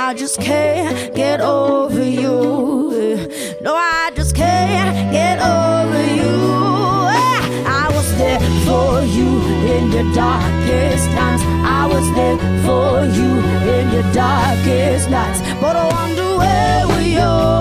I just can't get over you. No, I just can't get over you. I was there for you in your darkest times. I was there for you in your darkest nights. But I wonder where were you?